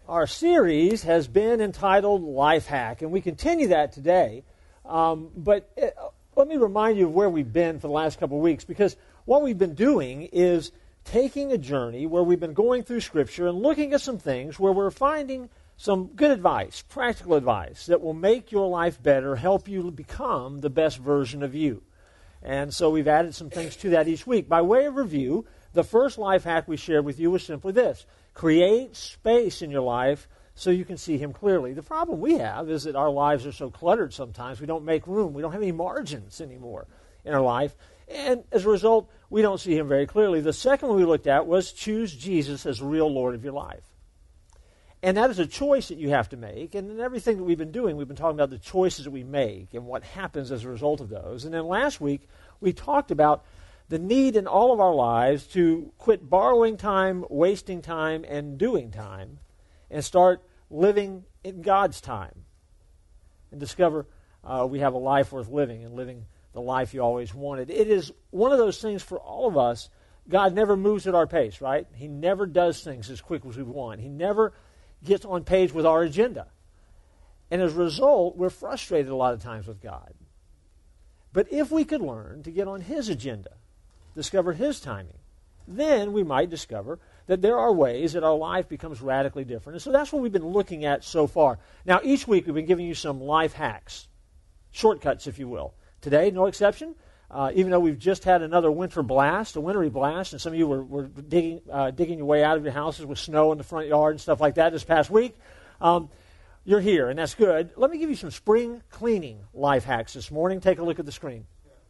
Our series has been entitled Life Hack, and we continue that today. But let me remind you of where we've been for the last couple of weeks, because what we've been doing is taking a journey where we've been going through Scripture and looking at some things where we're finding some good advice, practical advice, that will make your life better, help you become the best version of you. And so we've added some things to that each week. By way of review, the first life hack we shared with you was simply this: create space in your life so you can see Him clearly. The problem we have is that our lives are so cluttered sometimes, we don't make room. We don't have any margins anymore in our life. And as a result, we don't see Him very clearly. The second one we looked at was choose Jesus as the real Lord of your life. And that is a choice that you have to make. And in everything that we've been doing, we've been talking about the choices that we make and what happens as a result of those. And then last week, we talked about the need in all of our lives to quit borrowing time, wasting time, and doing time, and start living in God's time and discover we have a life worth living and living the life you always wanted. It is one of those things for all of us. God never moves at our pace, right? He never does things as quick as we want. He never gets on page with our agenda. And as a result, we're frustrated a lot of times with God. But if we could learn to get on His agenda, discover His timing, then we might discover that there are ways that our life becomes radically different. And so that's what we've been looking at so far. Now, each week we've been giving you some life hacks, shortcuts, if you will. Today, no exception. Even though we've just had another winter blast, a wintry blast, and some of you were digging your way out of your houses with snow in the front yard and stuff like that this past week, you're here, and that's good. Let me give you some spring cleaning life hacks this morning. Take a look at the screen.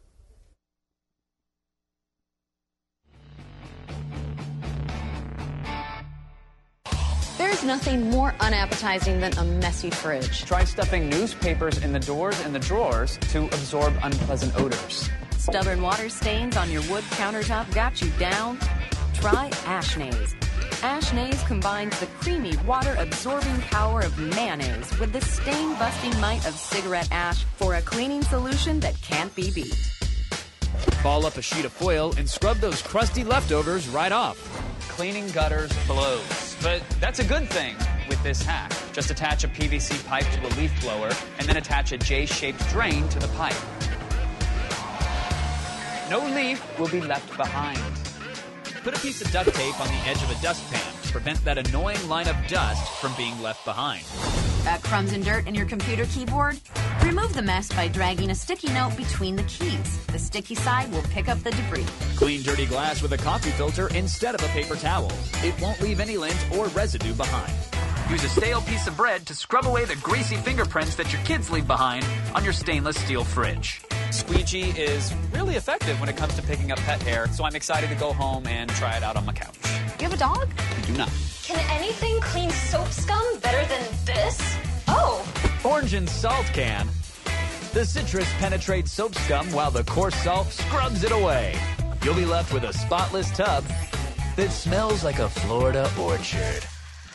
There's nothing more unappetizing than a messy fridge. Try stuffing newspapers in the doors and the drawers to absorb unpleasant odors. Stubborn water stains on your wood countertop got you down? Try Ashnaze. Ashnaze combines the creamy, water-absorbing power of mayonnaise with the stain-busting might of cigarette ash for a cleaning solution that can't be beat. Ball up a sheet of foil and scrub those crusty leftovers right off. Cleaning gutters blows, but that's a good thing with this hack. Just attach a PVC pipe to a leaf blower and then attach a J-shaped drain to the pipe. No leaf will be left behind. Put a piece of duct tape on the edge of a dustpan to prevent that annoying line of dust from being left behind. Got crumbs and dirt in your computer keyboard? Remove the mess by dragging a sticky note between the keys. The sticky side will pick up the debris. Clean dirty glass with a coffee filter instead of a paper towel. It won't leave any lint or residue behind. Use a stale piece of bread to scrub away the greasy fingerprints that your kids leave behind on your stainless steel fridge. Squeegee is really effective when it comes to picking up pet hair, so I'm excited to go home and try it out on my couch. You have a dog? I do not. Can anything clean soap scum better than this? Oh! Orange and salt can. The citrus penetrates soap scum while the coarse salt scrubs it away. You'll be left with a spotless tub that smells like a Florida orchard.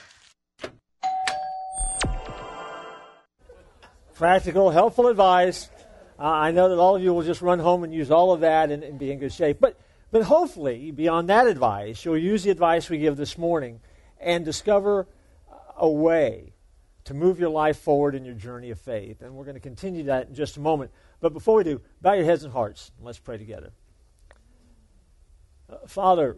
Practical, helpful advice. I know that all of you will just run home and use all of that and be in good shape. But hopefully, beyond that advice, you'll use the advice we give this morning and discover a way to move your life forward in your journey of faith. And we're going to continue that in just a moment. But before we do, bow your heads and hearts, and let's pray together. Father,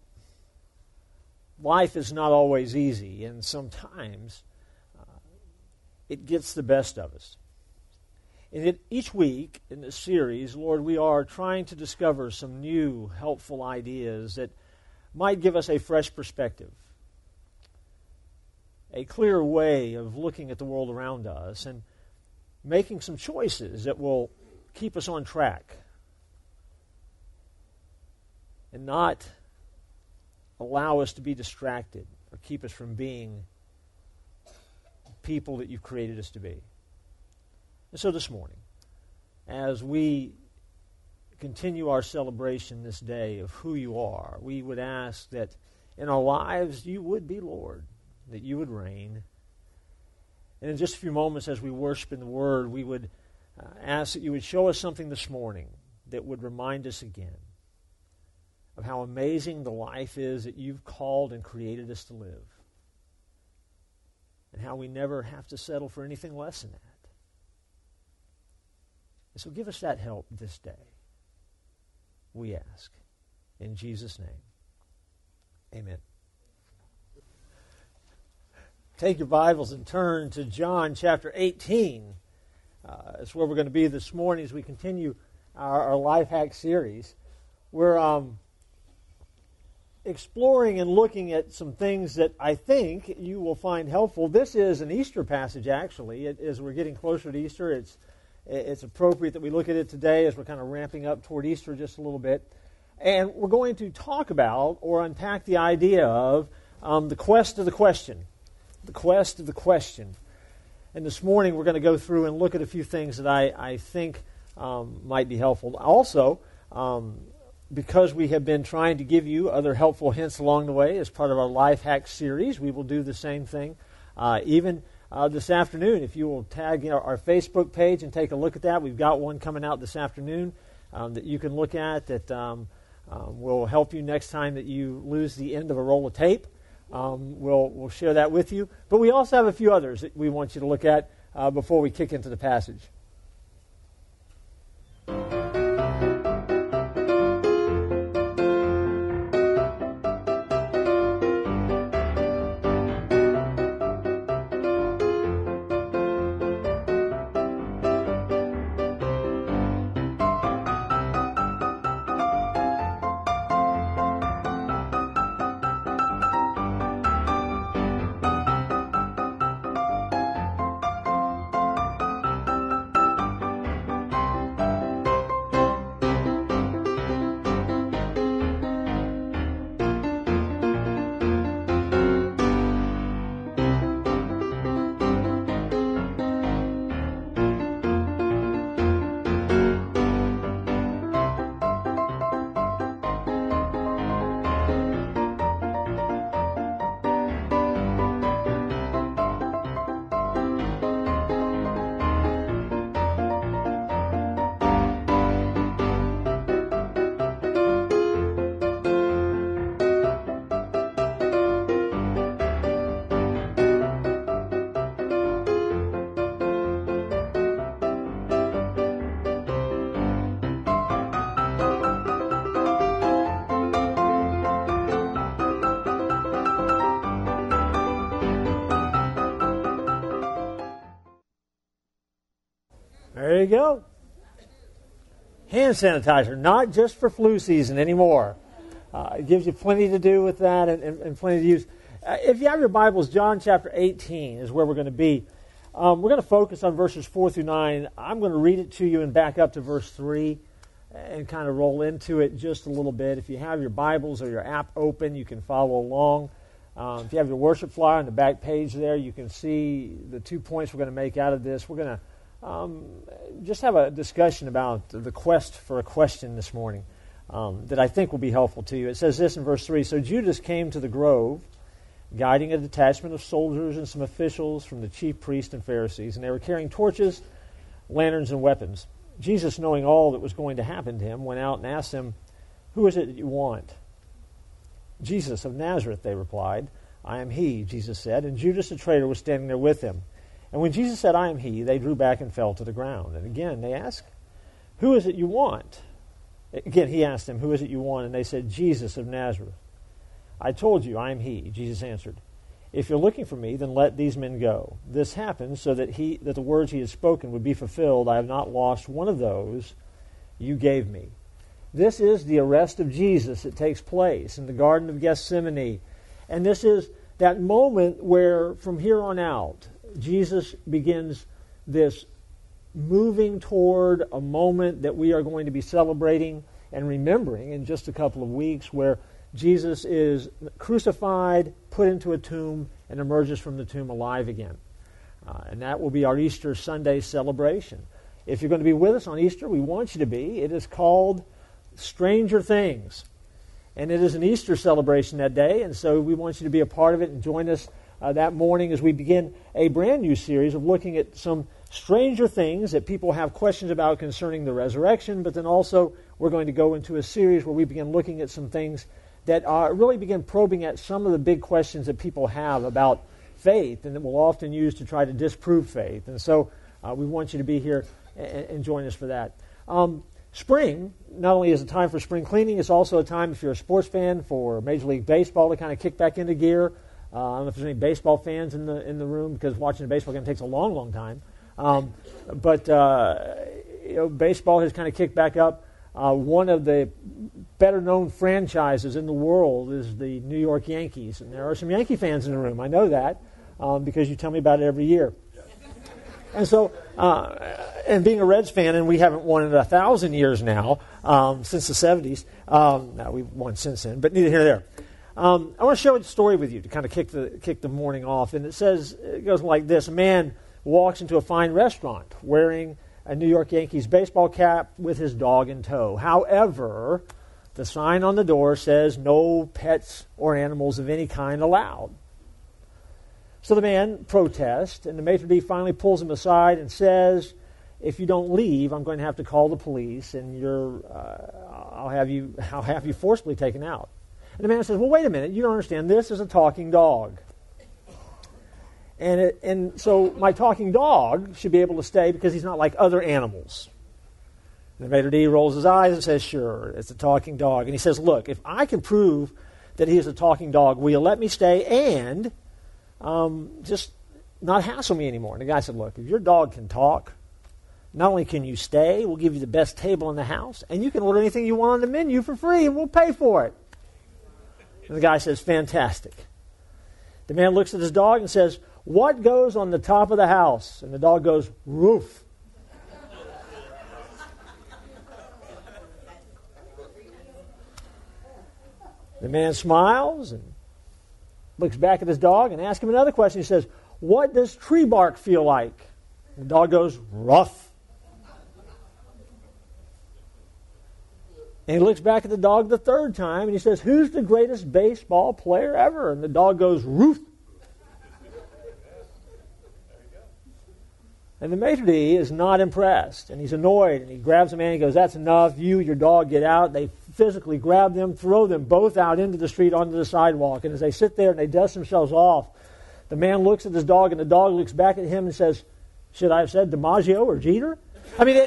life is not always easy, and sometimes it gets the best of us. And each week in this series, Lord, we are trying to discover some new, helpful ideas that might give us a fresh perspective, a clear way of looking at the world around us and making some choices that will keep us on track and not allow us to be distracted or keep us from being people that you've created us to be. And so this morning, as we continue our celebration this day of who you are, we would ask that in our lives you would be Lord, that you would reign. And in just a few moments as we worship in the Word, we would ask that you would show us something this morning that would remind us again of how amazing the life is that you've called and created us to live. and how we never have to settle for anything less than that. And so give us that help this day, we ask. In Jesus' name, amen. Take your Bibles and turn to John chapter 18. That's where we're going to be this morning as we continue our Life Hack series. We're exploring and looking at some things that I think you will find helpful. This is an Easter passage, actually. As we're getting closer to Easter, it's appropriate that we look at it today as we're kind of ramping up toward Easter just a little bit. And we're going to talk about or unpack the idea of the quest of the question. The quest of the question. And this morning we're going to go through and look at a few things that I think might be helpful. Also, because we have been trying to give you other helpful hints along the way as part of our Life Hack series, we will do the same thing even this afternoon. If you will tag our Facebook page and take a look at that, we've got one coming out this afternoon that you can look at that will help you next time that you lose the end of a roll of tape. We'll share that with you. But we also have a few others that we want you to look at before we kick into the passage. There you go. Hand sanitizer, not just for flu season anymore. It gives you plenty to do with that and plenty to use. If you have your Bibles, John chapter 18 is where we're going to be. We're going to focus on verses 4 through 9. I'm going to read it to you and back up to verse 3 and kind of roll into it just a little bit. If you have your Bibles or your app open, you can follow along. If you have your worship flyer on the back page there, you can see the 2 points we're going to make out of this. We're going to just have a discussion about the quest for a question this morning that I think will be helpful to you. It says this in verse 3, "So Judas came to the grove, guiding a detachment of soldiers and some officials from the chief priests and Pharisees, and they were carrying torches, lanterns, and weapons. Jesus, knowing all that was going to happen to him, went out and asked him, 'Who is it that you want?' 'Jesus of Nazareth,' they replied. 'I am he,' Jesus said, and Judas the traitor was standing there with him. And when Jesus said, 'I am he,' they drew back and fell to the ground. And again they asked, 'Who is it you want?' Again he asked them, 'Who is it you want?' And they said, 'Jesus of Nazareth.' 'I told you, I am he,' Jesus answered. 'If you're looking for me, then let these men go.' This happened so that the words he had spoken would be fulfilled. 'I have not lost one of those you gave me.'" This is the arrest of Jesus that takes place in the Garden of Gethsemane. And this is that moment where, from here on out, Jesus begins this moving toward a moment that we are going to be celebrating and remembering in just a couple of weeks, where Jesus is crucified, put into a tomb, and emerges from the tomb alive again. And that will be our Easter Sunday celebration. If you're going to be with us on Easter, we want you to be. It is called Stranger Things. And it is an Easter celebration that day, and so we want you to be a part of it and join us that morning as we begin a brand new series of looking at some stranger things that people have questions about concerning the resurrection, but then also we're going to go into a series where we begin looking at some things that really begin probing at some of the big questions that people have about faith and that we'll often use to try to disprove faith. And so we want you to be here and join us for that. Spring, not only is a time for spring cleaning, it's also a time, if you're a sports fan, for Major League Baseball to kind of kick back into gear. I don't know if there's any baseball fans in the room, because watching a baseball game takes a long, long time. But baseball has kind of kicked back up. One of the better-known franchises in the world is the New York Yankees, and there are some Yankee fans in the room. I know that because you tell me about it every year. And so, and being a Reds fan, and we haven't won in 1,000 years now, since the 70s. No, we've won since then, but neither here nor there. I want to share a story with you to kind of kick the morning off, and it goes like this. A man walks into a fine restaurant wearing a New York Yankees baseball cap with his dog in tow. However, the sign on the door says no pets or animals of any kind allowed. So the man protests, and the maitre d' finally pulls him aside and says, "If you don't leave, I'm going to have to call the police, and I'll have you forcibly taken out." And the man says, "Well, wait a minute, you don't understand. This is a talking dog. And so my talking dog should be able to stay because he's not like other animals." And the maitre d' rolls his eyes and says, "Sure, it's a talking dog." And he says, "Look, if I can prove that he is a talking dog, will you let me stay and just not hassle me anymore?" And the guy said, "Look, if your dog can talk, not only can you stay, we'll give you the best table in the house, and you can order anything you want on the menu for free, and we'll pay for it." And the guy says, "Fantastic." The man looks at his dog and says, "What goes on the top of the house?" And the dog goes, "Roof." The man smiles and looks back at his dog and asks him another question. He says, "What does tree bark feel like?" And the dog goes, "Rough." And he looks back at the dog the third time and he says, "Who's the greatest baseball player ever?" And the dog goes, "Ruth." And the maitre d' is not impressed, and he's annoyed, and he grabs the man and he goes, "That's enough. You, your dog, get out." They physically grab them, throw them both out into the street onto the sidewalk, and as they sit there and they dust themselves off, the man looks at his dog, and the dog looks back at him and says, "Should I have said DiMaggio or Jeter?" I mean,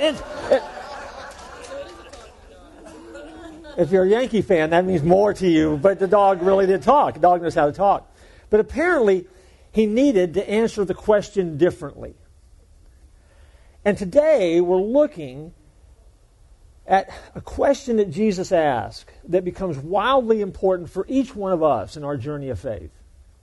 if you're a Yankee fan, that means more to you, but the dog really did talk. The dog knows how to talk. But apparently, he needed to answer the question differently. And today, we're looking at a question that Jesus asked that becomes wildly important for each one of us in our journey of faith.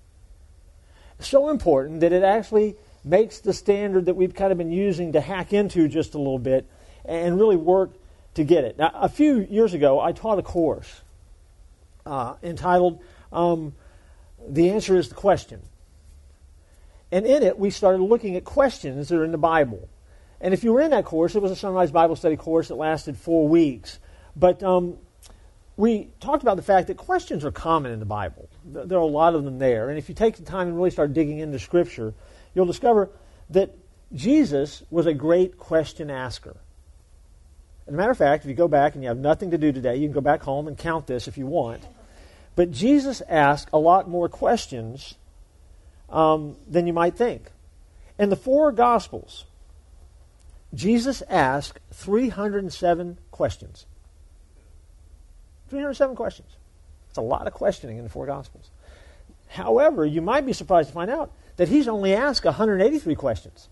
So important that it actually makes the standard that we've kind of been using to hack into just a little bit and really work to get it. Now, a few years ago, I taught a course entitled "The Answer is the Question." And in it, we started looking at questions that are in the Bible. And if you were in that course, it was a Sunrise Bible Study course that lasted 4 weeks. But we talked about the fact that questions are common in the Bible. There are a lot of them there. And if you take the time and really start digging into Scripture, you'll discover that Jesus was a great question asker. As a matter of fact, if you go back and you have nothing to do today, you can go back home and count this if you want. But Jesus asked a lot more questions than you might think. In the 4 Gospels, Jesus asked 307 questions. 307 questions. It's a lot of questioning in the 4 Gospels. However, you might be surprised to find out that he's only asked 183 questions.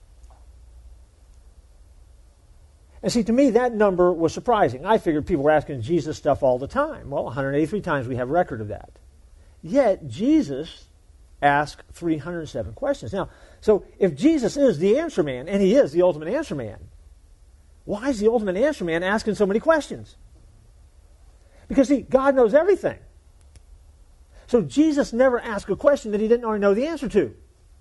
And see, to me, that number was surprising. I figured people were asking Jesus stuff all the time. Well, 183 times we have record of that. Yet, Jesus asked 307 questions. Now, so if Jesus is the answer man, and he is the ultimate answer man, why is the ultimate answer man asking so many questions? Because, see, God knows everything. So Jesus never asked a question that he didn't already know the answer to.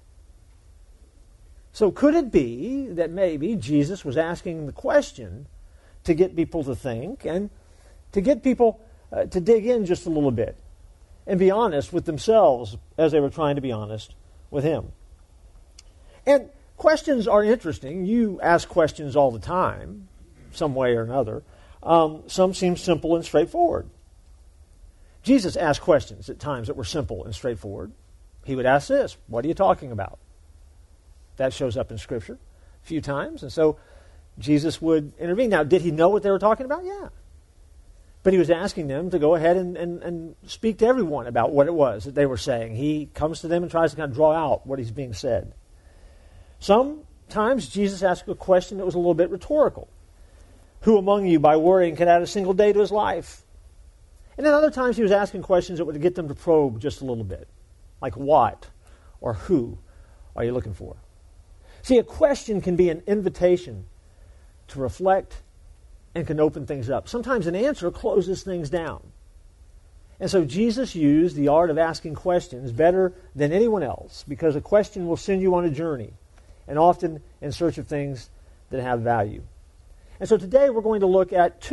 So could it be that maybe Jesus was asking the question to get people to think and to get people to dig in just a little bit and be honest with themselves as they were trying to be honest with him? And questions are interesting. You ask questions all the time, some way or another. Some seem simple and straightforward. Jesus asked questions at times that were simple and straightforward. he would ask this, what are you talking about? That shows up in Scripture a few times. And so Jesus would intervene. Now, did he know what they were talking about? Yeah. But he was asking them to go ahead and speak to everyone about what it was that they were saying. He comes to them and tries to kind of draw out what is being said. Sometimes Jesus asked a question that was a little bit rhetorical. Who among you, by worrying, can add a single day to his life? And then other times he was asking questions that would get them to probe just a little bit. Like what or who are you looking for? See, a question can be an invitation to reflect and can open things up. Sometimes an answer closes things down. And so Jesus used the art of asking questions better than anyone else, because a question will send you on a journey, and often in search of things that have value. And so today we're going to look at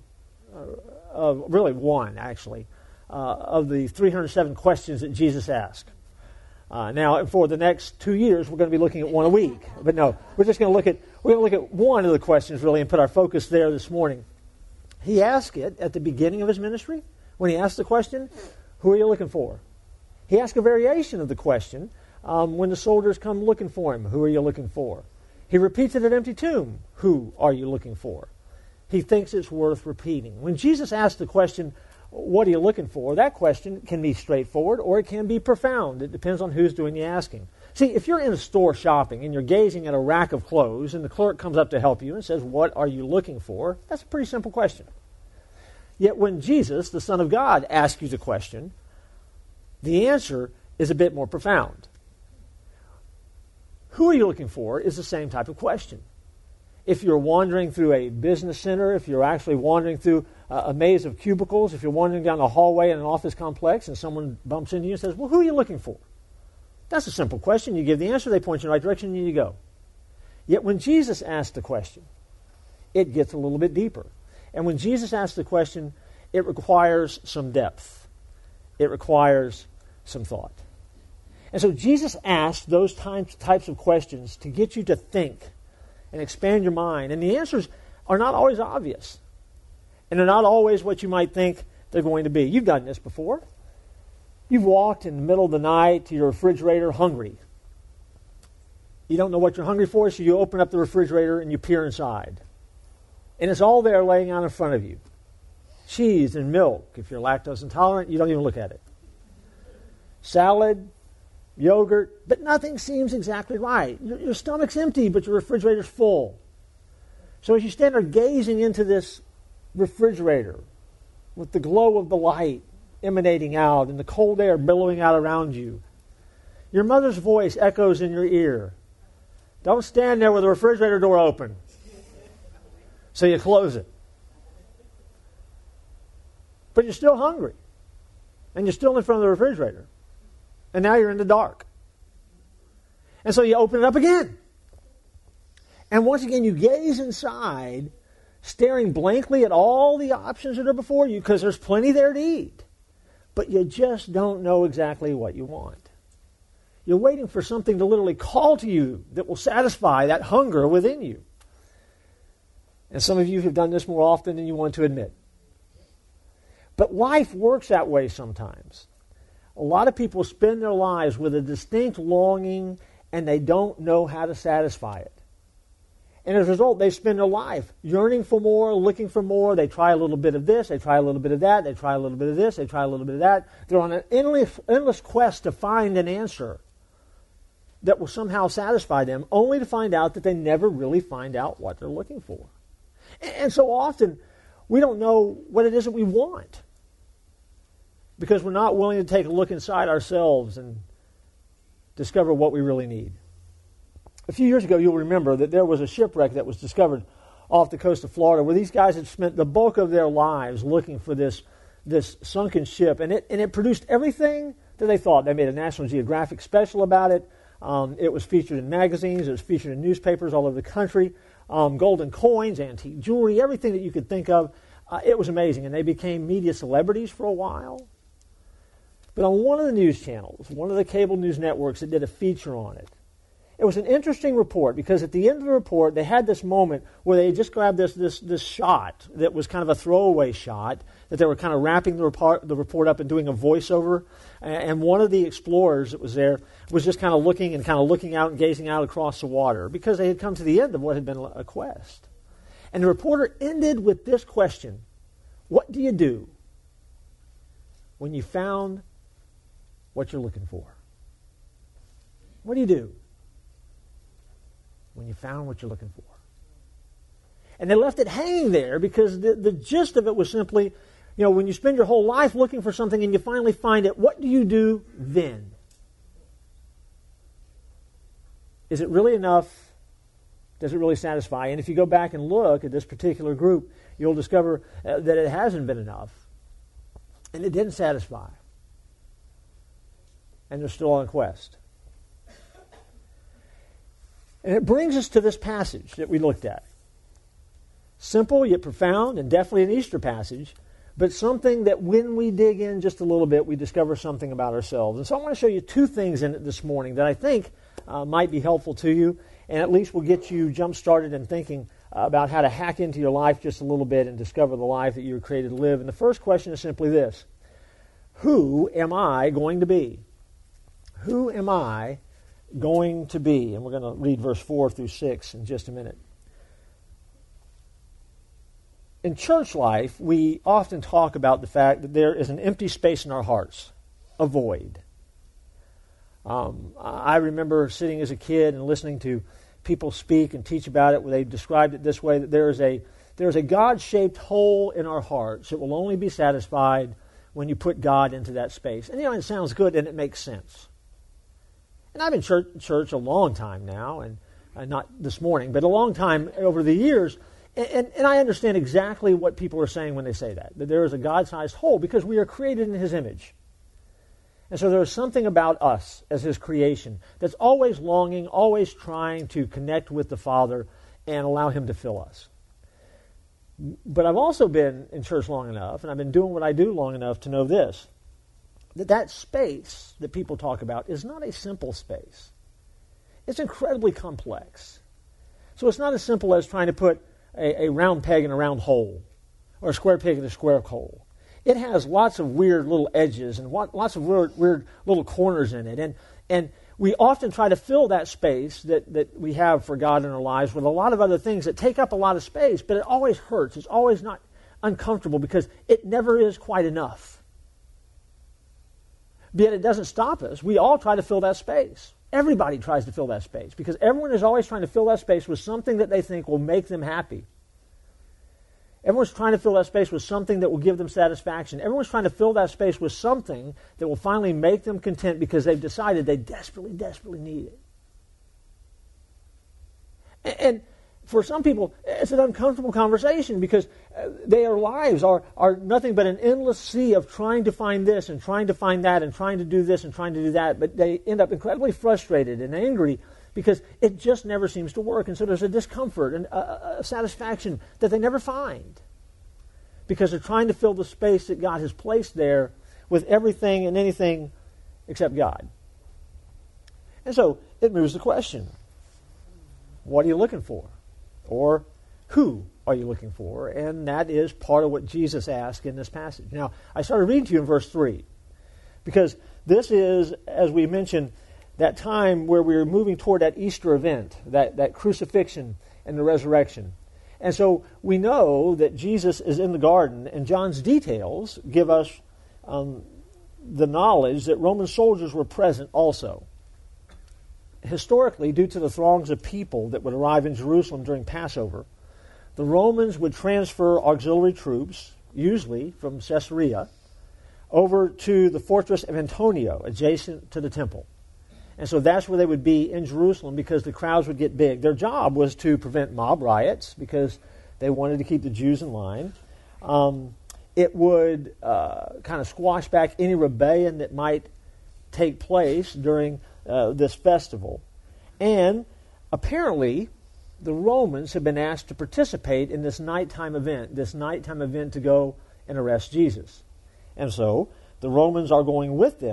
one actually, of the 307 questions that Jesus asked. Now, for the next 2 years, we're going to be looking at one a week. But no, we're just going to look at one of the questions really and put our focus there this morning. He asked it at the beginning of his ministry. When he asked the question, who are you looking for? He asked a variation of the question when the soldiers come looking for him. Who are you looking for? He repeats it at empty tomb. Who are you looking for? He thinks it's worth repeating. When Jesus asked the question, what are you looking for? That question can be straightforward or it can be profound. It depends on who's doing the asking. See, if you're in a store shopping and you're gazing at a rack of clothes and the clerk comes up to help you and says, what are you looking for? That's a pretty simple question. Yet when Jesus, the Son of God, asks you the question, the answer is a bit more profound. Who are you looking for is the same type of question. If you're wandering through a business center, if you're actually wandering through a maze of cubicles, if you're wandering down a hallway in an office complex and someone bumps into you and says, well, who are you looking for? That's a simple question. You give the answer, they point you in the right direction, and you go. Yet when Jesus asked the question, it gets a little bit deeper. And when Jesus asked the question, it requires some depth. It requires some thought. And so Jesus asked those types of questions to get you to think and expand your mind. And the answers are not always obvious. And they're not always what you might think they're going to be. You've done this before. You've walked in the middle of the night to your refrigerator hungry. You don't know what you're hungry for, so you open up the refrigerator and you peer inside. And it's all there laying out in front of you. Cheese and milk. If you're lactose intolerant, you don't even look at it. Salad, yogurt, but nothing seems exactly right. Your stomach's empty, but your refrigerator's full. So as you stand there gazing into this refrigerator with the glow of the light emanating out and the cold air billowing out around you, your mother's voice echoes in your ear. Don't stand there with the refrigerator door open. So you close it. But you're still hungry. And you're still in front of the refrigerator. And now you're in the dark. And so you open it up again. And once again, you gaze inside, staring blankly at all the options that are before you, because there's plenty there to eat. But you just don't know exactly what you want. You're waiting for something to literally call to you that will satisfy that hunger within you. And some of you have done this more often than you want to admit. But life works that way sometimes. A lot of people spend their lives with a distinct longing and they don't know how to satisfy it. And as a result, they spend their life yearning for more, looking for more. They try a little bit of this, they try a little bit of that, they try a little bit of this, they try a little bit of that. They're on an endless quest to find an answer that will somehow satisfy them, only to find out that they never really find out what they're looking for. And so often, we don't know what it is that we want because we're not willing to take a look inside ourselves and discover what we really need. A few years ago, you'll remember that there was a shipwreck that was discovered off the coast of Florida where these guys had spent the bulk of their lives looking for this sunken ship, and it produced everything that they thought. They made a National Geographic special about it. It was featured in magazines. It was featured in newspapers all over the country. Golden coins, antique jewelry, everything that you could think of. It was amazing, and they became media celebrities for a while. But on one of the news channels, one of the cable news networks that did a feature on it, it was an interesting report because at the end of the report, they had this moment where they just grabbed this shot that was kind of a throwaway shot that they were kind of wrapping the report up and doing a voiceover. And one of the explorers that was there was just kind of looking out and gazing out across the water because they had come to the end of what had been a quest. And the reporter ended with this question: what do you do when you found what you're looking for? What do you do when you found what you're looking for? And they left it hanging there because the gist of it was simply, when you spend your whole life looking for something and you finally find it, what do you do then? Is it really enough? Does it really satisfy? And if you go back and look at this particular group, you'll discover that it hasn't been enough. And it didn't satisfy. And they're still on a quest. And it brings us to this passage that we looked at. Simple yet profound, and definitely an Easter passage, but something that when we dig in just a little bit, we discover something about ourselves. And so I want to show you two things in it this morning that I think might be helpful to you, and at least will get you jump-started in thinking about how to hack into your life just a little bit and discover the life that you were created to live. And the first question is simply this: who am I going to be? Who am I going to be? And we're going to read verse 4 through 6 in just a minute. In church life, we often talk about the fact that there is an empty space in our hearts, a void. I remember sitting as a kid and listening to people speak and teach about it, where they described it this way: that there is a God-shaped hole in our hearts that will only be satisfied when you put God into that space. And it sounds good and it makes sense. And I've been in church a long time now, and not this morning, but a long time over the years, and I understand exactly what people are saying when they say that there is a God-sized hole, because we are created in His image. And so there is something about us as His creation that's always longing, always trying to connect with the Father and allow Him to fill us. But I've also been in church long enough, and I've been doing what I do long enough to know this: that space that people talk about is not a simple space. It's incredibly complex. So it's not as simple as trying to put a round peg in a round hole, or a square peg in a square hole. It has lots of weird little edges and lots of weird little corners in it. And we often try to fill that space that we have for God in our lives with a lot of other things that take up a lot of space, but it always hurts. It's always not uncomfortable because it never is quite enough. Yet it doesn't stop us. We all try to fill that space. Everybody tries to fill that space because everyone is always trying to fill that space with something that they think will make them happy. Everyone's trying to fill that space with something that will give them satisfaction. Everyone's trying to fill that space with something that will finally make them content because they've decided they desperately, desperately need it. And for some people, it's an uncomfortable conversation because their lives are nothing but an endless sea of trying to find this and trying to find that and trying to do this and trying to do that. But they end up incredibly frustrated and angry because it just never seems to work. And so there's a discomfort and a satisfaction that they never find because they're trying to fill the space that God has placed there with everything and anything except God. And so it moves the question: what are you looking for? Or who are you looking for? And that is part of what Jesus asked in this passage. Now, I started reading to you in verse 3 because this is, as we mentioned, that time where we're moving toward that Easter event, that crucifixion and the resurrection. And so we know that Jesus is in the garden, and John's details give us the knowledge that Roman soldiers were present also. Historically, due to the throngs of people that would arrive in Jerusalem during Passover, the Romans would transfer auxiliary troops, usually from Caesarea, over to the fortress of Antonia, adjacent to the temple. And so that's where they would be in Jerusalem because the crowds would get big. Their job was to prevent mob riots because they wanted to keep the Jews in line. It would kind of squash back any rebellion that might take place during this festival. And apparently, the Romans have been asked to participate in this nighttime event to go and arrest Jesus. And so, the Romans are going with them.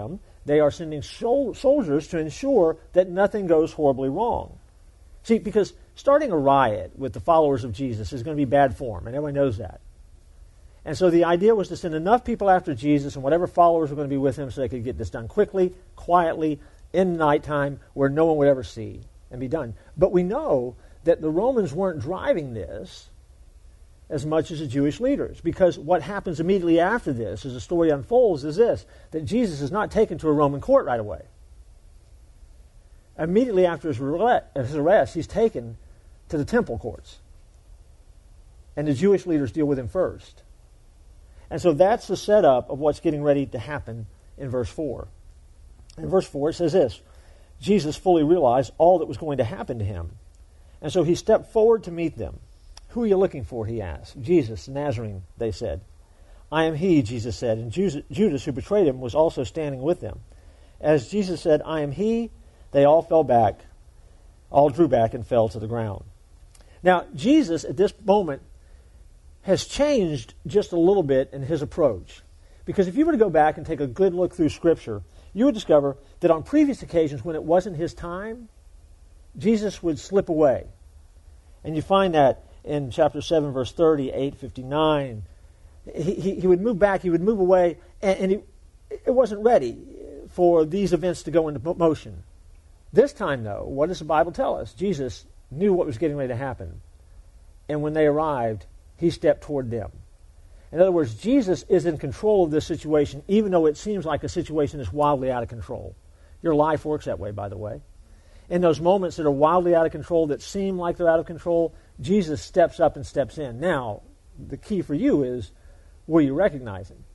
They are sending soldiers to ensure that nothing goes horribly wrong. See, because starting a riot with the followers of Jesus is going to be bad form, and everyone knows that. And so the idea was to send enough people after Jesus and whatever followers were going to be with him so they could get this done quickly, quietly, in nighttime, where no one would ever see, and be done. But we know that the Romans weren't driving this as much as the Jewish leaders, because what happens immediately after this, as the story unfolds, is this, that Jesus is not taken to a Roman court right away. Immediately after his arrest, he's taken to the temple courts. And the Jewish leaders deal with him first. And so that's the setup of what's getting ready to happen in verse 4. In verse 4 it says this, Jesus fully realized all that was going to happen to him. And so he stepped forward to meet them. Who are you looking for, he asked. Jesus, the Nazarene, they said. I am he, Jesus said, and Judas, who betrayed him, was also standing with them. As Jesus said, I am he, they all drew back and fell to the ground. Now, Jesus, at this moment, has changed just a little bit in his approach. Because if you were to go back and take a good look through Scripture, you would discover that on previous occasions when it wasn't his time, Jesus would slip away. And you find that in chapter 7, verse 30, 8:59. He would move back, he would move away, and it wasn't ready for these events to go into motion. This time, though, what does the Bible tell us? Jesus knew what was getting ready to happen. And when they arrived, he stepped toward them. In other words, Jesus is in control of this situation, even though it seems like the situation is wildly out of control. Your life works that way, by the way. In those moments that are wildly out of control, that seem like they're out of control, Jesus steps up and steps in. Now, the key for you is, will you recognize him?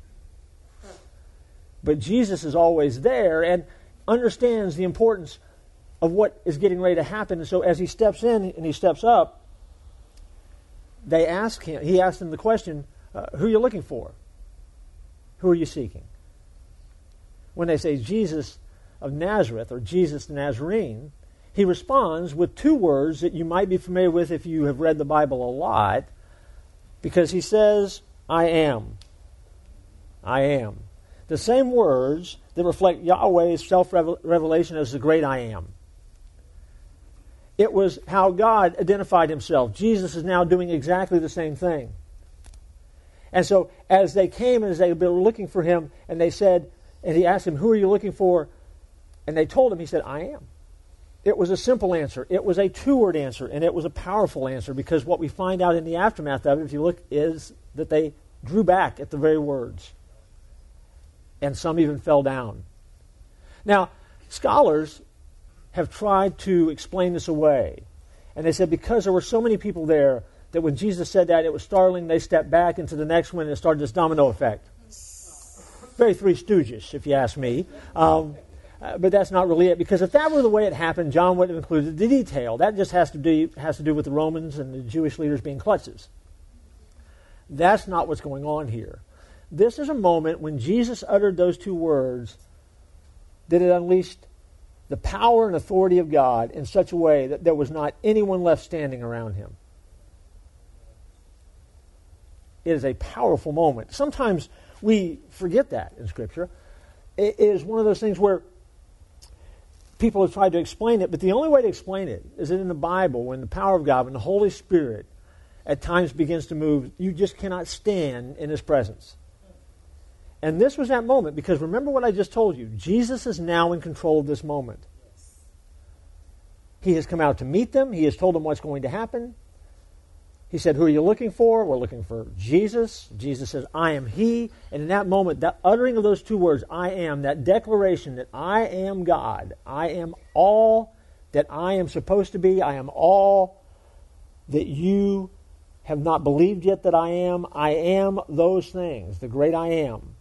But Jesus is always there and understands the importance of what is getting ready to happen. And so as he steps in and he steps up, he asked them the question, who are you looking for? Who are you seeking? When they say Jesus of Nazareth or Jesus the Nazarene, he responds with two words that you might be familiar with if you have read the Bible a lot, because he says, I am. I am. The same words that reflect Yahweh's self-revelation as the great I am. It was how God identified himself. Jesus is now doing exactly the same thing. And so as they came and as they were looking for him, and they said, and he asked him, who are you looking for? And they told him, he said, I am. It was a simple answer. It was a two-word answer, and it was a powerful answer, because what we find out in the aftermath of it, if you look, is that they drew back at the very words. And some even fell down. Now, scholars have tried to explain this away. And they said because there were so many people there that when Jesus said that, it was startling. They stepped back into the next one and it started this domino effect. Very Three Stooges, if you ask me. But that's not really it. Because if that were the way it happened, John wouldn't have included the detail. That just has to do with the Romans and the Jewish leaders being klutses. That's not what's going on here. This is a moment when Jesus uttered those two words that it unleashed the power and authority of God in such a way that there was not anyone left standing around him. It is a powerful moment. Sometimes we forget that in Scripture. It is one of those things where people have tried to explain it, but the only way to explain it is that in the Bible, when the power of God, when the Holy Spirit at times begins to move, you just cannot stand in his presence. And this was that moment, because remember what I just told you. Jesus is now in control of this moment. He has come out to meet them. He has told them what's going to happen. He said, who are you looking for? We're looking for Jesus. Jesus says, I am he. And in that moment, that uttering of those two words, I am, that declaration that I am God. I am all that I am supposed to be. I am all that you have not believed yet that I am. I am those things, the great I am.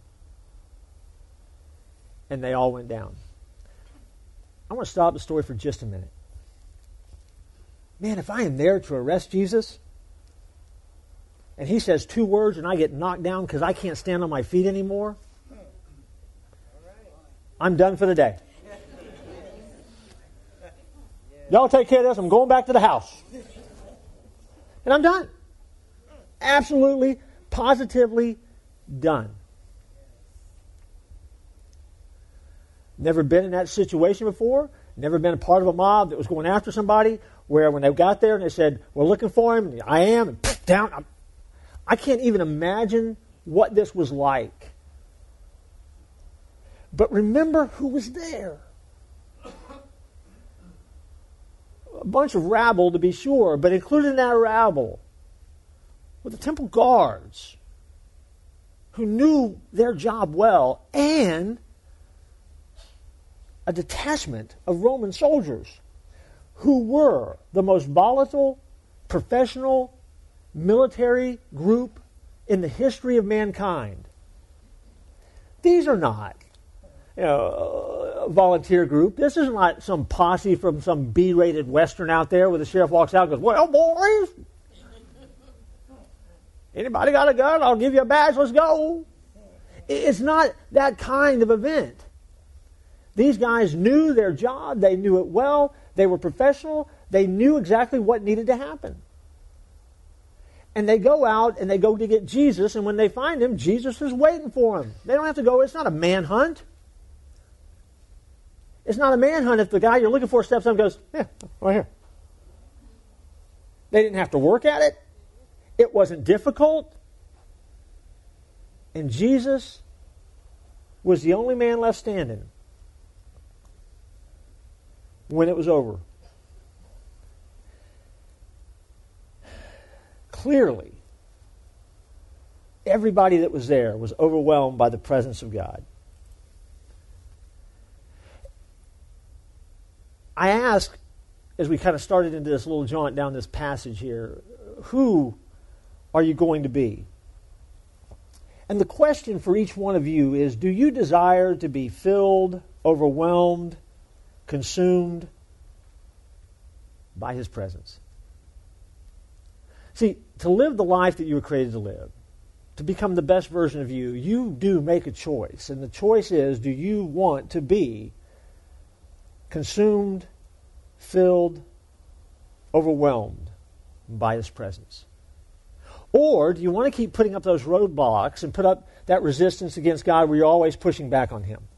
And they all went down. I want to stop the story for just a minute. Man, if I am there to arrest Jesus, and he says two words and I get knocked down because I can't stand on my feet anymore, I'm done for the day. Y'all take care of this. I'm going back to the house. And I'm done. Absolutely, positively done. never been in that situation before, never been a part of a mob that was going after somebody, where when they got there and they said, we're looking for him, and I am, and down. I can't even imagine what this was like. But remember who was there. A bunch of rabble, to be sure, but included in that rabble were the temple guards who knew their job well, and a detachment of Roman soldiers who were the most volatile, professional, military group in the history of mankind. These are not, a volunteer group. This is not some posse from some B-rated Western out there where the sheriff walks out and goes, well, boys, anybody got a gun? I'll give you a badge. Let's go. It's not that kind of event. These guys knew their job. They knew it well. They were professional. They knew exactly what needed to happen. And they go out and they go to get Jesus, and when they find him, Jesus is waiting for them. They don't have to go. It's not a manhunt. It's not a manhunt if the guy you're looking for steps up and goes, yeah, right here. They didn't have to work at it. It wasn't difficult. And Jesus was the only man left standing when it was over. Clearly, everybody that was there was overwhelmed by the presence of God. I ask, as we kind of started into this little jaunt down this passage here, who are you going to be? And the question for each one of you is, do you desire to be filled, overwhelmed, consumed by his presence? See, to live the life that you were created to live, to become the best version of you, you do make a choice. And the choice is, do you want to be consumed, filled, overwhelmed by his presence? Or do you want to keep putting up those roadblocks and put up that resistance against God where you're always pushing back on him?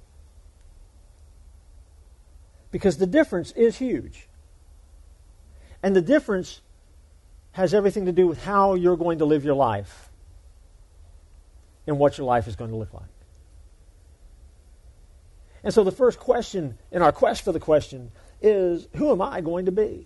Because the difference is huge. And the difference has everything to do with how you're going to live your life and what your life is going to look like. And so the first question in our quest for the question is, who am I going to be?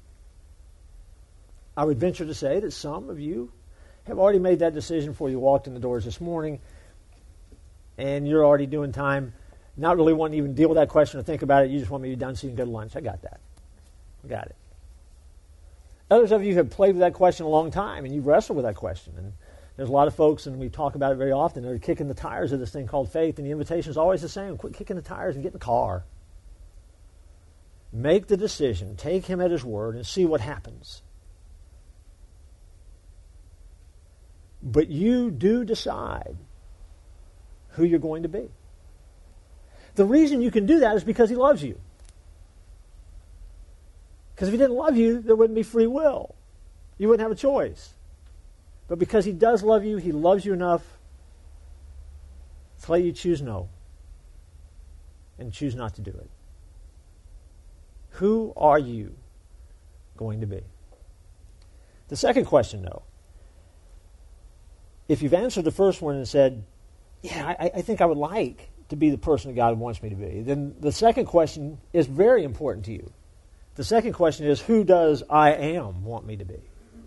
I would venture to say that some of you have already made that decision before you walked in the doors this morning, and you're already doing time, not really wanting to even deal with that question or think about it. You just want me to be done so you can go to lunch. I got that. I got it. Others of you have played with that question a long time, and you've wrestled with that question. And there's a lot of folks, and we talk about it very often, they're kicking the tires of this thing called faith, and the invitation is always the same. Quit kicking the tires and get in the car. Make the decision. Take him at his word and see what happens. But you do decide who you're going to be. The reason you can do that is because he loves you. Because if he didn't love you, there wouldn't be free will. You wouldn't have a choice. But because he does love you, he loves you enough to let you choose no and choose not to do it. Who are you going to be? The second question, though, if you've answered the first one and said, yeah, I think I would like to be the person that God wants me to be, then the second question is very important to you. The second question is, who does I am want me to be?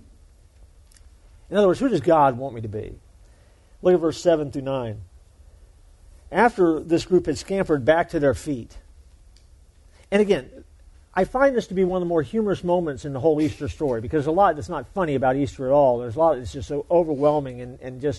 In other words, who does God want me to be? Look at verse 7 through 9. After this group had scampered back to their feet, and again, I find this to be one of the more humorous moments in the whole Easter story, because there's a lot that's not funny about Easter at all. There's a lot that's just so overwhelming and just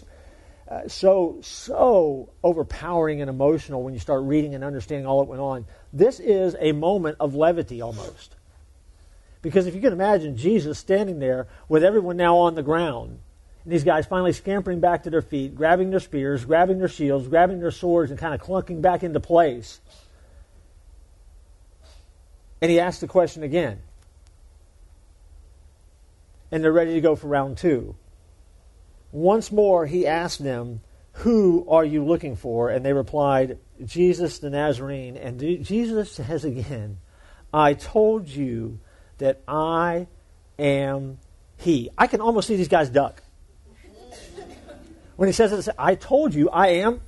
so overpowering and emotional when you start reading and understanding all that went on. This is a moment of levity almost. Because if you can imagine Jesus standing there with everyone now on the ground, and these guys finally scampering back to their feet, grabbing their spears, grabbing their shields, grabbing their swords, and kind of clunking back into place. And he asks the question again. And they're ready to go for round two. Once more, he asked them, who are you looking for? And they replied, Jesus the Nazarene, and Jesus says again, I told you that I am He. I can almost see these guys duck. When he says it, I told you I am.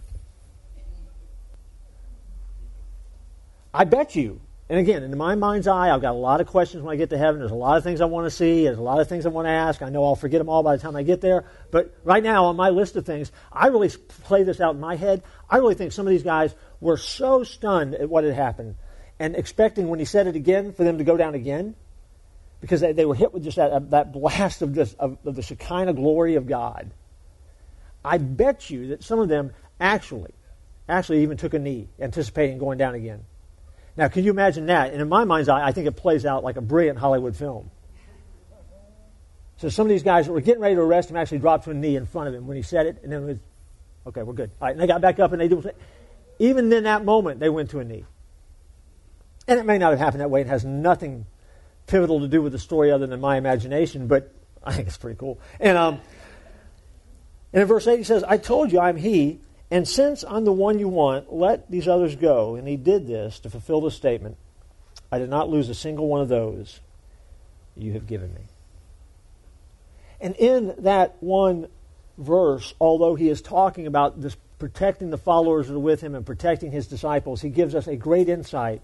I bet you. And again, in my mind's eye, I've got a lot of questions when I get to heaven. There's a lot of things I want to see. There's a lot of things I want to ask. I know I'll forget them all by the time I get there. But right now, on my list of things, I really play this out in my head. I really think some of these guys were so stunned at what had happened and expecting when he said it again for them to go down again, because they were hit with just that blast of the Shekinah glory of God. I bet you that some of them actually even took a knee, anticipating going down again. Now, can you imagine that? And in my mind's eye, I think it plays out like a brilliant Hollywood film. So some of these guys that were getting ready to arrest him actually dropped to a knee in front of him when he said it, and then it was, okay, we're good. All right, and they got back up, and they did. Even in that moment, they went to a knee. And it may not have happened that way. It has nothing pivotal to do with the story other than my imagination, but I think it's pretty cool. And in verse 8, he says, I told you I'm He, and since I'm the one you want, let these others go. And he did this to fulfill the statement, I did not lose a single one of those you have given me. And in that one verse, although he is talking about this protecting the followers that are with him and protecting his disciples, he gives us a great insight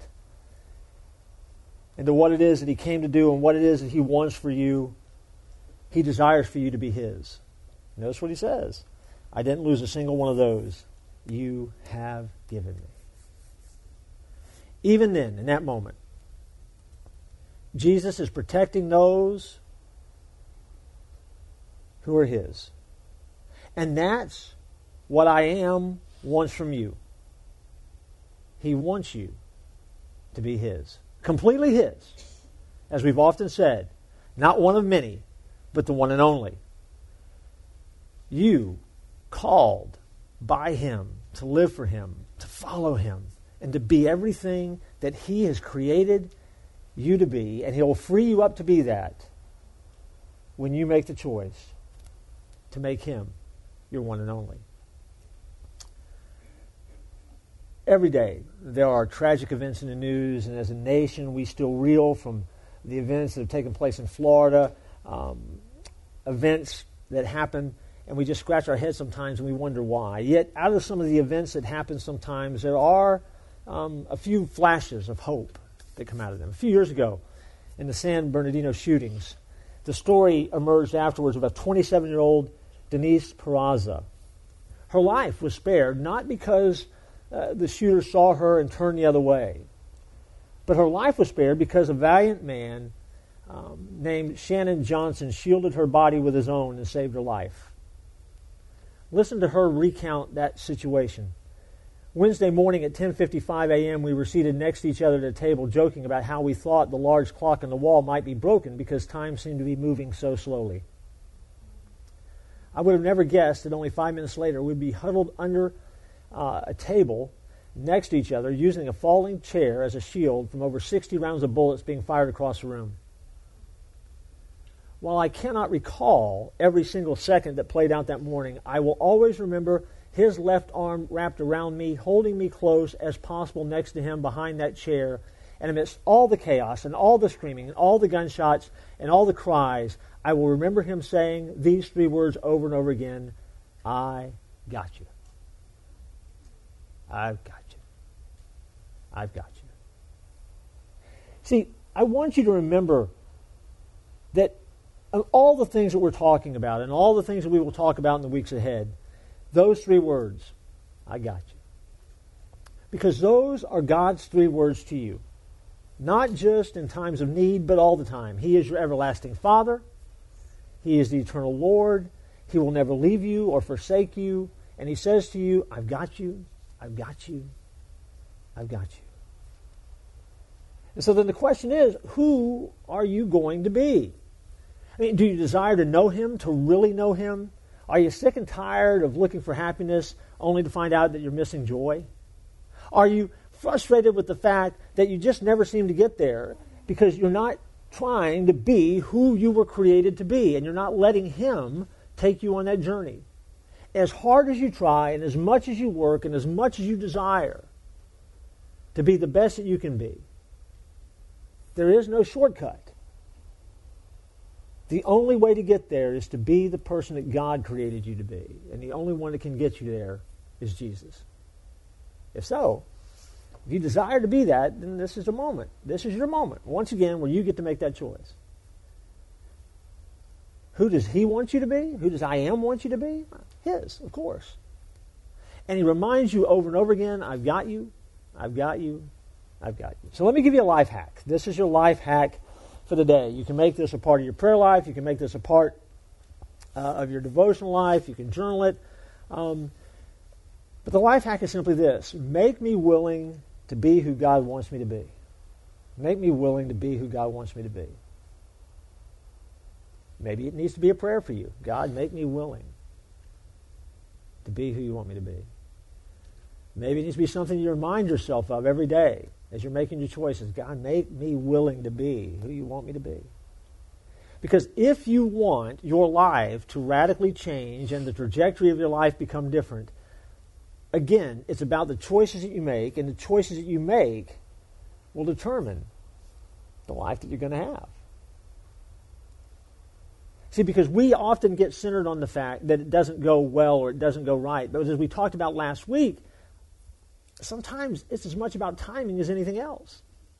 into what it is that he came to do and what it is that he wants for you. He desires for you to be his. Notice what he says. I didn't lose a single one of those you have given me. Even then, in that moment, Jesus is protecting those who are his. And that's what I am wants from you. He wants you to be his. Completely his. As we've often said, not one of many, but the one and only. You called by him to live for him, to follow him, and to be everything that he has created you to be, and he'll free you up to be that when you make the choice to make him your one and only. Every day there are tragic events in the news, and as a nation we still reel from the events that have taken place in Florida, events that happen, and we just scratch our heads sometimes and we wonder why. Yet out of some of the events that happen sometimes, there are a few flashes of hope that come out of them. A few years ago, in the San Bernardino shootings, the story emerged afterwards of a 27-year-old Denise Peraza. Her life was spared not because the shooter saw her and turned the other way, but her life was spared because a valiant man named Shannon Johnson shielded her body with his own and saved her life. Listen to her recount that situation. Wednesday morning at 10:55 a.m., we were seated next to each other at a table, joking about how we thought the large clock on the wall might be broken because time seemed to be moving so slowly. I would have never guessed that only 5 minutes later we'd be huddled under a table next to each other, using a falling chair as a shield from over 60 rounds of bullets being fired across the room. While I cannot recall every single second that played out that morning, I will always remember his left arm wrapped around me, holding me close as possible next to him behind that chair. And amidst all the chaos and all the screaming and all the gunshots and all the cries, I will remember him saying these three words over and over again, I got you. I've got you. I've got you. See, I want you to remember that of all the things that we're talking about and all the things that we will talk about in the weeks ahead, those three words, I got you. Because those are God's three words to you. Not just in times of need, but all the time. He is your everlasting Father. He is the eternal Lord. He will never leave you or forsake you. And he says to you, I've got you. I've got you. I've got you. And so then the question is, who are you going to be? I mean, do you desire to know him, to really know him? Are you sick and tired of looking for happiness only to find out that you're missing joy? Are you frustrated with the fact that you just never seem to get there because you're not trying to be who you were created to be, and you're not letting him take you on that journey? As hard as you try and as much as you work and as much as you desire to be the best that you can be. There is no shortcut. The only way to get there is to be the person that God created you to be. And the only one that can get you there is Jesus. If so, if you desire to be that, then this is the moment. This is your moment, once again, where you get to make that choice. Who does He want you to be? Who does I Am want you to be? His, of course. And He reminds you over and over again, I've got you, I've got you, I've got you. So let me give you a life hack. This is your life hack for the day. You can make this a part of your prayer life. You can make this a part of your devotional life. You can journal it. But the life hack is simply this. Make me willing to be who God wants me to be. Make me willing to be who God wants me to be. Maybe it needs to be a prayer for you. God, make me willing to be who you want me to be. Maybe it needs to be something you remind yourself of every day as you're making your choices. God, make me willing to be who you want me to be. Because if you want your life to radically change and the trajectory of your life become different, again, it's about the choices that you make, and the choices that you make will determine the life that you're going to have. See, because we often get centered on the fact that it doesn't go well or it doesn't go right. But as we talked about last week, sometimes it's as much about timing as anything else.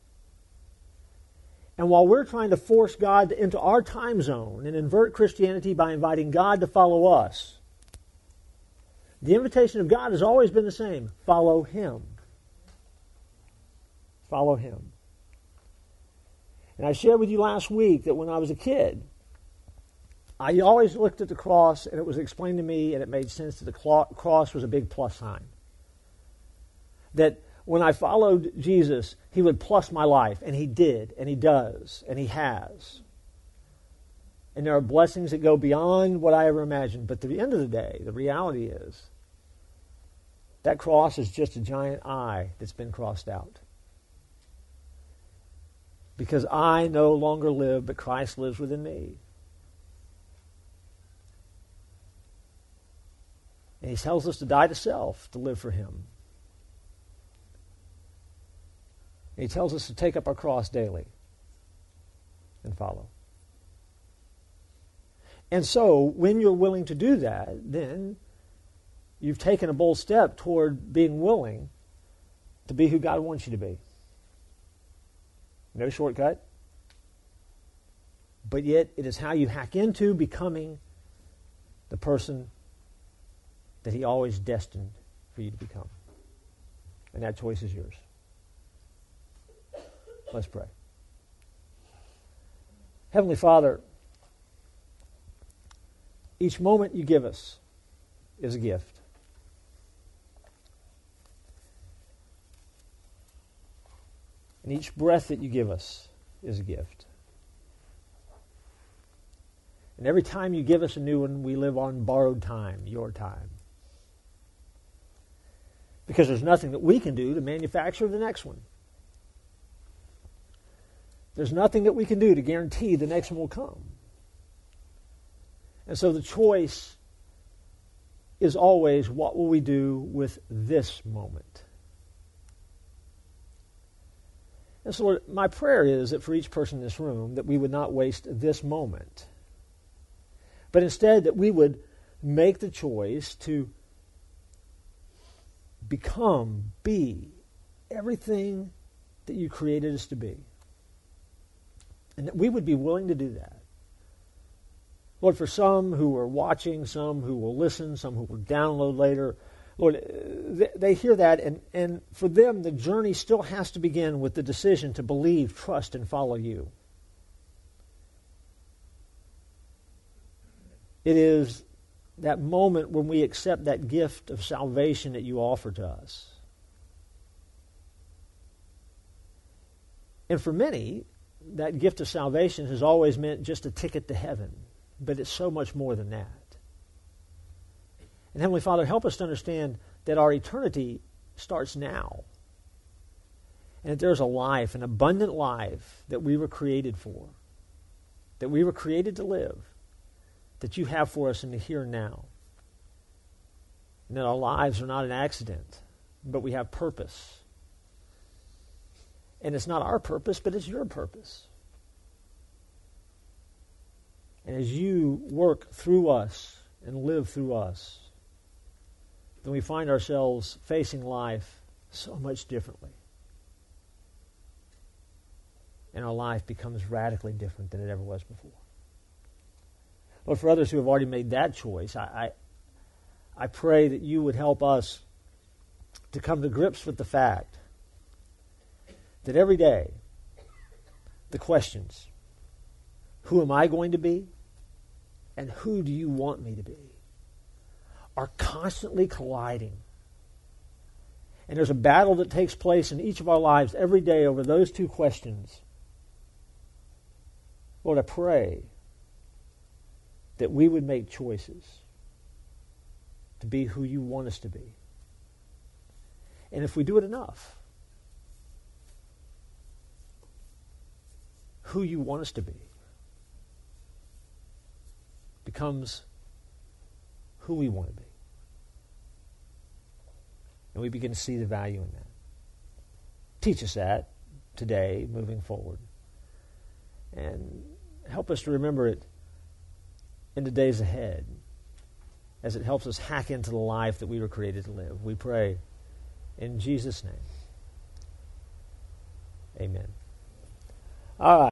And while we're trying to force God into our time zone and invert Christianity by inviting God to follow us, the invitation of God has always been the same. Follow Him. Follow Him. And I shared with you last week that when I was a kid, I always looked at the cross and it was explained to me and it made sense that the cross was a big plus sign. That when I followed Jesus, He would plus my life, and He did, and He does, and He has. And there are blessings that go beyond what I ever imagined. But at the end of the day, the reality is that cross is just a giant I that's been crossed out. Because I no longer live, but Christ lives within me. And He tells us to die to self, to live for Him. And He tells us to take up our cross daily and follow. And so, when you're willing to do that, then you've taken a bold step toward being willing to be who God wants you to be. No shortcut. But yet, it is how you hack into becoming the person that He always destined for you to become. And that choice is yours. Let's pray. Heavenly Father, each moment you give us is a gift. And each breath that you give us is a gift. And every time you give us a new one, we live on borrowed time, your time. Because there's nothing that we can do to manufacture the next one. There's nothing that we can do to guarantee the next one will come. And so the choice is always, what will we do with this moment? And so Lord, my prayer is that for each person in this room, that we would not waste this moment. But instead that we would make the choice to be everything that you created us to be. And that we would be willing to do that. Lord, for some who are watching, some who will listen, some who will download later, Lord, they hear that, and for them, the journey still has to begin with the decision to believe, trust, and follow you. It is that moment when we accept that gift of salvation that you offer to us. And for many, that gift of salvation has always meant just a ticket to heaven. But it's so much more than that. And Heavenly Father, help us to understand that our eternity starts now. And that there's a life, an abundant life that we were created for. That we were created to live. That you have for us in the here and now. And that our lives are not an accident, but we have purpose. And it's not our purpose, but it's your purpose. And as you work through us and live through us, then we find ourselves facing life so much differently. And our life becomes radically different than it ever was before. But for others who have already made that choice, I pray that you would help us to come to grips with the fact that every day the questions, who am I going to be and who do you want me to be, are constantly colliding. And there's a battle that takes place in each of our lives every day over those two questions. Lord, I pray that we would make choices to be who you want us to be. And if we do it enough, who you want us to be becomes who we want to be. And we begin to see the value in that. Teach us that today, moving forward. And help us to remember it in the days ahead as it helps us hack into the life that we were created to live. We pray in Jesus' name. Amen. All right.